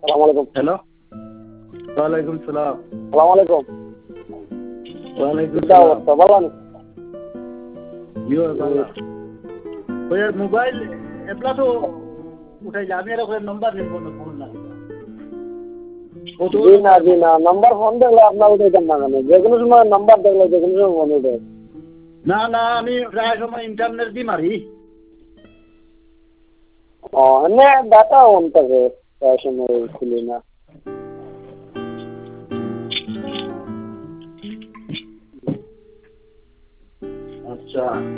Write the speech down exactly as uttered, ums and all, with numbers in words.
আসসালামু আলাইকুম। হ্যালো। ওয়ালাইকুম সালাম। আসসালামু আলাইকুম। ওয়ালাইকুম কিতা সালাম। অবস্থা ভালো আছেন? ইয়ো বালা। ওই মোবাইল এপলা তো উঠাইলে আমি আর ওখানে নম্বর নিব না ফোন না। ও তো জি না জি না নাম্বার ফোন দেখলে আপনার উঠাইতাম না কেন, যে কোনো সময় নাম্বার দেখলে যে কোনো সময় ফোন উঠে। না না আমি প্রায় সময় ইন্টারনেট দিয়ে মারি। ও এমনি ডাটা অন থাকে, প্রায় সময় খুলি না। আচ্ছা।